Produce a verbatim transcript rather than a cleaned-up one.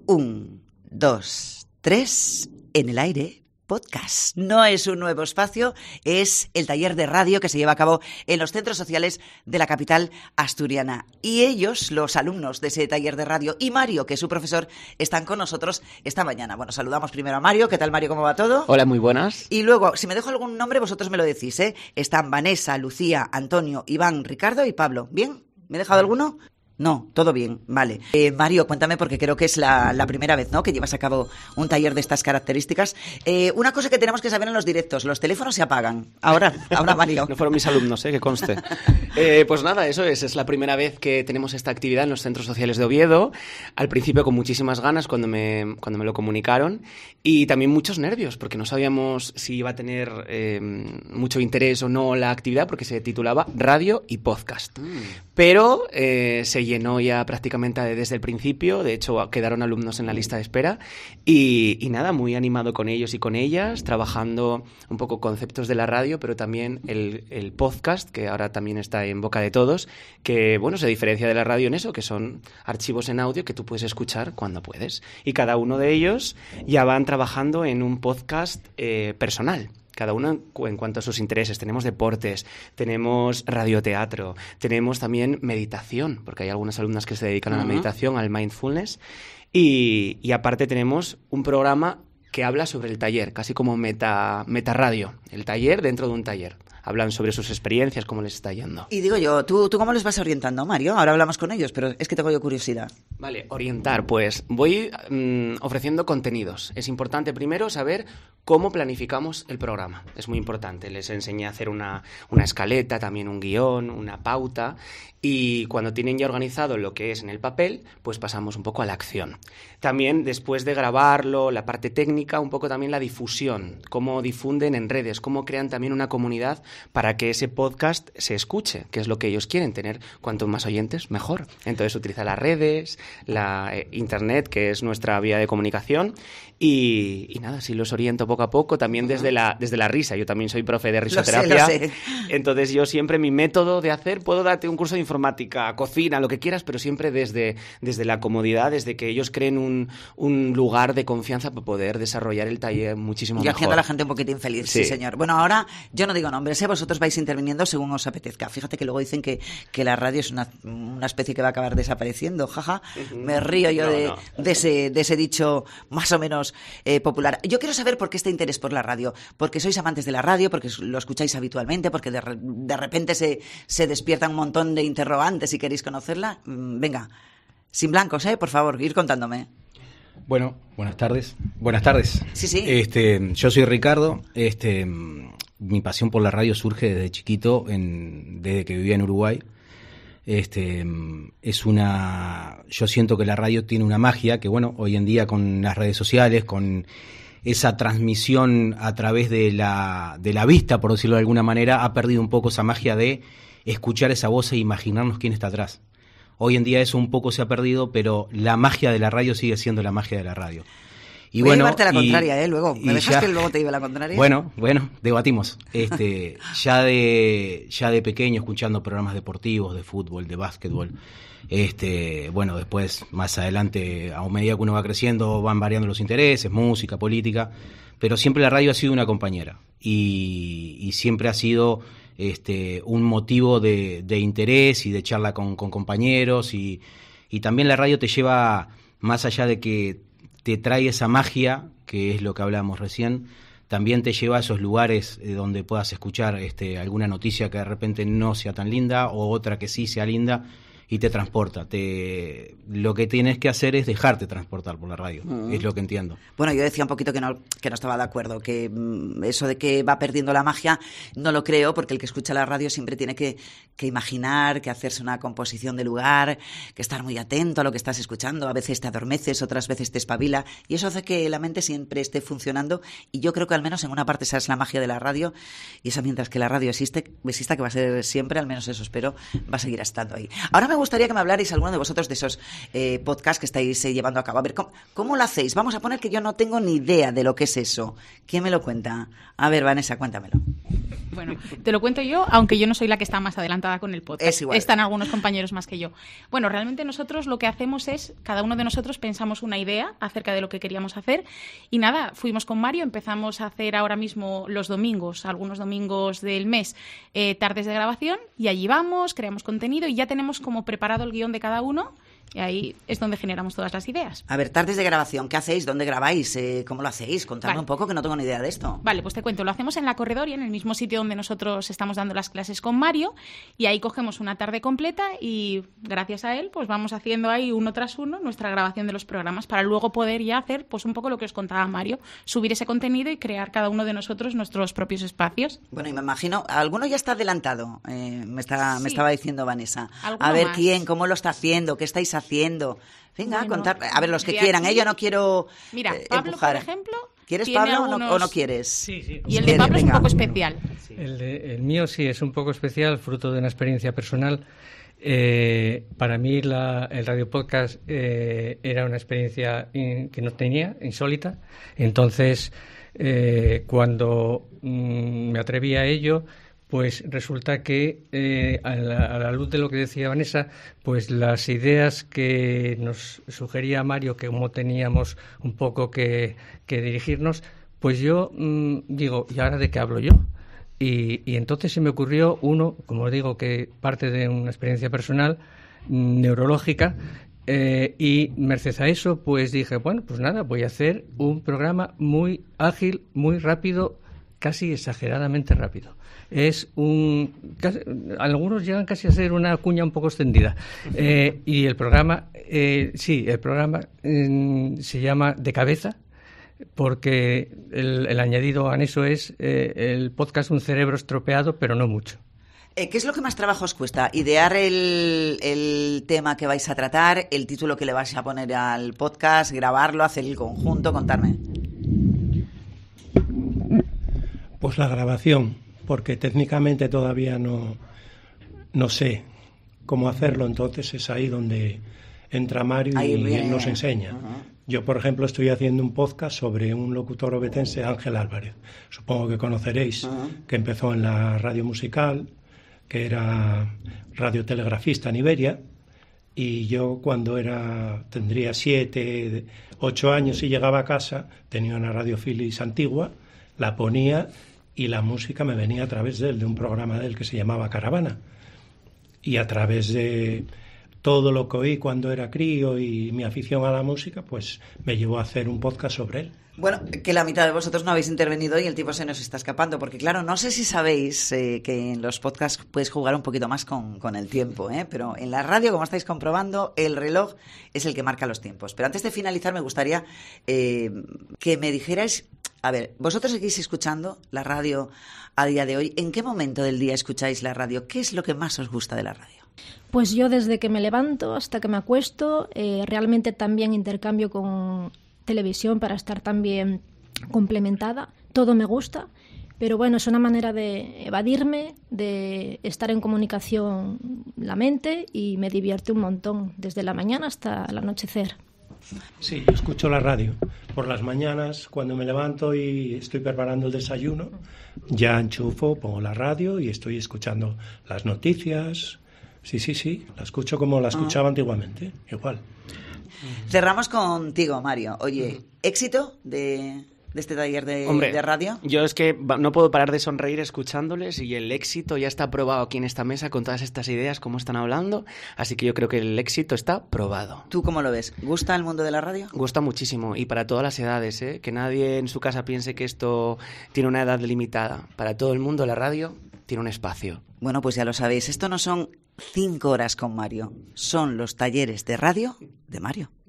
Un, dos, tres, en el aire. Podcast. No es un nuevo espacio, es el taller de radio que se lleva a cabo en los centros sociales de la capital asturiana. Y ellos, los alumnos de ese taller de radio, y Mario, que es su profesor, están con nosotros esta mañana. Bueno, saludamos primero a Mario. ¿Qué tal, Mario? ¿Cómo va todo? Hola, muy buenas. Y luego, si me dejo algún nombre, vosotros me lo decís, ¿eh? Están Vanessa, Lucía, Antonio, Iván, Ricardo y Pablo. ¿Bien? ¿Me he dejado alguno? No, todo bien, vale. Eh, Mario, cuéntame, porque creo que es la, la primera vez, ¿no?, que llevas a cabo un taller de estas características. Eh, una cosa que tenemos que saber en los directos, los teléfonos se apagan. Ahora, ahora Mario. No fueron mis alumnos, ¿eh?, que conste. Eh, pues nada, eso es, es la primera vez que tenemos esta actividad en los centros sociales de Oviedo. Al principio con muchísimas ganas cuando me, cuando me lo comunicaron y también muchos nervios, porque no sabíamos si iba a tener eh, mucho interés o no la actividad, porque se titulaba Radio y Podcast. Mm. Pero eh, se llenó ya prácticamente desde el principio, de hecho quedaron alumnos en la lista de espera y, y nada, muy animado con ellos y con ellas, trabajando un poco conceptos de la radio, pero también el, el podcast, que ahora también está en boca de todos, que bueno, se diferencia de la radio en eso, que son archivos en audio que tú puedes escuchar cuando puedes. Y cada uno de ellos ya van trabajando en un podcast eh, personal. Cada uno en cuanto a sus intereses. Tenemos deportes, tenemos radioteatro, tenemos también meditación, porque hay algunas alumnas que se dedican uh-huh. a la meditación, al mindfulness, y, y aparte tenemos un programa que habla sobre el taller, casi como meta, meta radio, el taller dentro de un taller. Hablan sobre sus experiencias, cómo les está yendo. Y digo yo, ¿tú, ¿tú cómo les vas orientando, Mario? Ahora hablamos con ellos, pero es que tengo yo curiosidad. Vale, orientar, pues voy mmm, ofreciendo contenidos. Es importante primero saber cómo planificamos el programa. Es muy importante. Les enseñé a hacer una, una escaleta, también un guión, una pauta. Y cuando tienen ya organizado lo que es en el papel, pues pasamos un poco a la acción. También, después de grabarlo, la parte técnica, un poco también la difusión. Cómo difunden en redes, cómo crean también una comunidad para que ese podcast se escuche, que es lo que ellos quieren, tener cuanto más oyentes, mejor. Entonces utiliza las redes, la eh, internet, que es nuestra vía de comunicación, y, y nada, sí los oriento poco a poco, también desde la, desde la risa. Yo también soy profe de risoterapia. Lo sé, lo sé. Entonces yo siempre, mi método de hacer, puedo darte un curso de informática, cocina, lo que quieras, pero siempre desde, desde la comodidad, desde que ellos creen un, un lugar de confianza para poder desarrollar el taller muchísimo y mejor. Y haciendo a la gente un poquito infeliz, sí. sí señor. Bueno, ahora yo no digo nombres, ¿eh? Vosotros vais interviniendo según os apetezca. Fíjate que luego dicen que, que la radio es una, una especie que va a acabar desapareciendo, jaja. Uh-huh. Me río yo no, de, no. De, ese, de ese dicho más o menos eh, popular. Yo quiero saber por qué este interés por la radio. Porque sois amantes de la radio, porque lo escucháis habitualmente, porque de, de repente se, se despierta un montón de interrogantes y queréis conocerla. Venga, sin blancos, ¿eh? Por favor, ir contándome. Bueno, buenas tardes. Buenas tardes. Sí, sí. Este, yo soy Ricardo. Este, mi pasión por la radio surge desde chiquito, en, desde que vivía en Uruguay. Este, es una, yo siento que la radio tiene una magia que, bueno, hoy en día con las redes sociales, con esa transmisión a través de la, de la vista, por decirlo de alguna manera, ha perdido un poco esa magia de escuchar esa voz e imaginarnos quién está atrás. Hoy en día eso un poco se ha perdido, pero la magia de la radio sigue siendo la magia de la radio. Y Voy bueno, a llevarte a la y, contraria, ¿eh? Luego, ¿me dejas ya, que luego te lleve la contraria? Bueno, bueno, debatimos. Este, ya de ya de pequeño escuchando programas deportivos, de fútbol, de básquetbol. Este, bueno, después, más adelante, a medida que uno va creciendo, van variando los intereses, música, política, pero siempre la radio ha sido una compañera y, y siempre ha sido este un motivo de, de interés y de charla con, con compañeros y, y también la radio te lleva, más allá de que te trae esa magia, que es lo que hablábamos recién, también te lleva a esos lugares donde puedas escuchar este, alguna noticia que de repente no sea tan linda o otra que sí sea linda y te transporta. Te, lo que tienes que hacer es dejarte transportar por la radio, uh-huh. es lo que entiendo. Bueno, yo decía un poquito que no, que no estaba de acuerdo, que mm, eso de que va perdiendo la magia no lo creo, porque el que escucha la radio siempre tiene que, que imaginar, que hacerse una composición de lugar, que estar muy atento a lo que estás escuchando. A veces te adormeces, otras veces te espabila, y eso hace que la mente siempre esté funcionando, y yo creo que al menos en una parte esa es la magia de la radio, y esa mientras que la radio existe, exista, que va a ser siempre, al menos eso espero, va a seguir estando ahí. Ahora me me gustaría que me hablarais alguno de vosotros de esos eh, podcasts que estáis eh, llevando a cabo. A ver, ¿cómo, ¿cómo lo hacéis? Vamos a poner que yo no tengo ni idea de lo que es eso. ¿Quién me lo cuenta? A ver, Vanessa, cuéntamelo. Bueno, te lo cuento yo, aunque yo no soy la que está más adelantada con el podcast. Es igual. Están algunos compañeros más que yo. Bueno, realmente nosotros lo que hacemos es, cada uno de nosotros pensamos una idea acerca de lo que queríamos hacer y nada, fuimos con Mario, empezamos a hacer ahora mismo los domingos, algunos domingos del mes, eh, tardes de grabación y allí vamos, creamos contenido y ya tenemos como preparado el guión de cada uno. Y ahí es donde generamos todas las ideas. A ver, tardes de grabación, ¿qué hacéis? ¿Dónde grabáis? Eh, ¿Cómo lo hacéis? Contadme Vale. un poco, que no tengo ni idea de esto. Vale, pues te cuento. Lo hacemos en La Corredoria, en el mismo sitio donde nosotros estamos dando las clases con Mario, y ahí cogemos una tarde completa y gracias a él pues vamos haciendo ahí uno tras uno nuestra grabación de los programas para luego poder ya hacer pues un poco lo que os contaba Mario, subir ese contenido y crear cada uno de nosotros nuestros propios espacios. Bueno, y me imagino, alguno ya está adelantado, eh, me, está, Sí. me estaba diciendo Vanessa. Alguno A ver, más. ¿quién? ¿Cómo lo está haciendo? ¿Qué estáis haciendo? Venga, Bueno, contar. A ver, los que de quieran, aquí- ¿eh? Yo no quiero Mira, eh, Pablo, empujar. por ejemplo, ¿Quieres, tiene Pablo, o no- algunos- o no quieres? Sí, sí. Y el de Quiere, Pablo es un venga. poco especial. El, de- el mío sí es un poco especial, fruto de una experiencia personal. Eh, para mí la- el radio podcast eh, era una experiencia in- que no tenía, insólita. Entonces, eh, cuando mm, me atreví a ello, pues resulta que eh, a, la, a la luz de lo que decía Vanessa, pues las ideas que nos sugería Mario, que como teníamos un poco que, que dirigirnos, pues yo mm, digo, ¿y ahora de qué hablo yo? Y, y entonces se me ocurrió uno, como digo, que parte de una experiencia personal, mm, neurológica, eh, y merced a eso, pues dije, bueno, pues nada, voy a hacer un programa muy ágil, muy rápido, casi exageradamente rápido. Es un... Casi, algunos llegan casi a ser una cuña un poco extendida. Eh, y el programa, eh, sí, el programa eh, se llama De Cabeza, porque el, el añadido anexo es eh, el podcast Un cerebro estropeado, pero no mucho. Eh, ¿Qué es lo que más trabajo os cuesta? ¿Idear el, el tema que vais a tratar, el título que le vais a poner al podcast, grabarlo, hacer el conjunto? Contarme. Pues la grabación, porque técnicamente todavía no, no sé cómo hacerlo, entonces es ahí donde entra Mario Ahí y viene. él nos enseña. Uh-huh. Yo, por ejemplo, estoy haciendo un podcast sobre un locutor obetense, Ángel Álvarez. Supongo que conoceréis, Uh-huh. que empezó en la radio musical, que era radiotelegrafista en Iberia, y yo cuando era tendría siete, ocho años y llegaba a casa, tenía una radio Philips antigua, la ponía y la música me venía a través de él, de un programa de él que se llamaba Caravana. Y a través de todo lo que oí cuando era crío y mi afición a la música, pues me llevó a hacer un podcast sobre él. Bueno, que la mitad de vosotros no habéis intervenido y el tiempo se nos está escapando, porque claro, no sé si sabéis eh, que en los podcasts puedes jugar un poquito más con, con el tiempo, ¿eh? Pero en la radio, como estáis comprobando, el reloj es el que marca los tiempos. Pero antes de finalizar, me gustaría eh, que me dijerais, a ver, vosotros seguís escuchando la radio a día de hoy. ¿En qué momento del día escucháis la radio? ¿Qué es lo que más os gusta de la radio? Pues yo desde que me levanto hasta que me acuesto, eh, realmente también intercambio con televisión para estar también complementada. Todo me gusta, pero bueno, es una manera de evadirme, de estar en comunicación la mente y me divierte un montón, desde la mañana hasta el anochecer. Sí, yo escucho la radio por las mañanas cuando me levanto y estoy preparando el desayuno. Ya enchufo, pongo la radio y estoy escuchando las noticias. Sí, sí, sí, la escucho como la escuchaba antiguamente, igual. Cerramos contigo, Mario. Oye, ¿éxito de, de este taller de, Hombre, de radio? Yo es que va- no puedo parar de sonreír escuchándoles y el éxito ya está probado aquí en esta mesa con todas estas ideas, cómo están hablando, así que yo creo que el éxito está probado. ¿Tú cómo lo ves? ¿Gusta el mundo de la radio? Gusta muchísimo y para todas las edades, ¿eh? Que nadie en su casa piense que esto tiene una edad limitada. Para todo el mundo la radio tiene un espacio. Bueno, pues ya lo sabéis, esto no son cinco horas con Mario, son los talleres de radio de Mario.